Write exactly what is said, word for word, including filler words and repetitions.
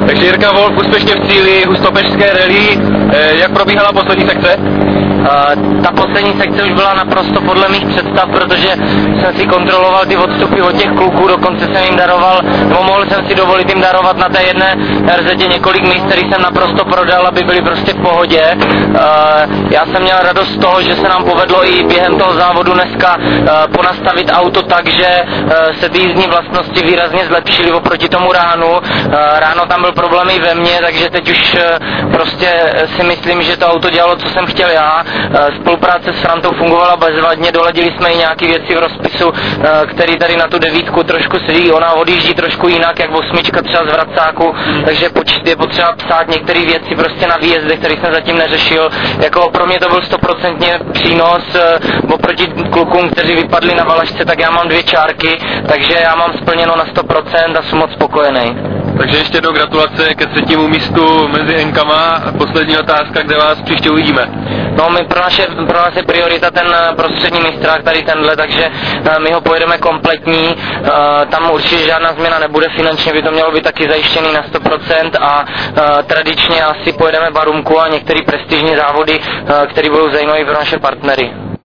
Takže Jirka Wolf úspěšně v cíli Hustopeštské rally. Jak probíhala poslední sekce? Uh, ta poslední sekce už byla naprosto podle mých představ, protože jsem si kontroloval ty odstupy od těch kluků, dokonce jsem jim daroval, nebo mohl jsem si dovolit jim darovat na té jedné er zet několik míst, který jsem naprosto prodal, aby byli prostě v pohodě. Uh, já jsem měl radost z toho, že se nám povedlo i během toho závodu dneska uh, ponastavit auto tak, že uh, se ty jízdní vlastnosti výrazně zlepšily oproti tomu ránu. Uh, ráno tam byl problém i ve mně, takže teď už uh, prostě si myslím, že to auto dělalo, co jsem chtěl já. Spolupráce s Frantou fungovala bezvadně, doladili jsme i nějaké věci v rozpisu, který tady na tu devítku trošku sedí, ona odjíždí trošku jinak, jak osmička třeba z vracáku, takže je potřeba psát některé věci prostě na výjezdech, které jsem zatím neřešil. Jako pro mě to byl stoprocentně přínos, oproti klukům, kteří vypadli na valašce, tak já mám dvě čárky, takže já mám splněno na sto procent a jsem moc spokojený. Takže ještě jednou gratulace ke třetímu místu mezi Enkama. Poslední otázka, kde vás příště uvidíme. No, my pro, naše, pro nás je priorita ten prostřední mistrák, tady tenhle, takže my ho pojedeme kompletní, tam určitě žádná změna nebude, finančně by to mělo být taky zajištěný na sto procent a tradičně asi pojedeme Barumku a některé prestižní závody, které budou zajímavé pro naše partnery.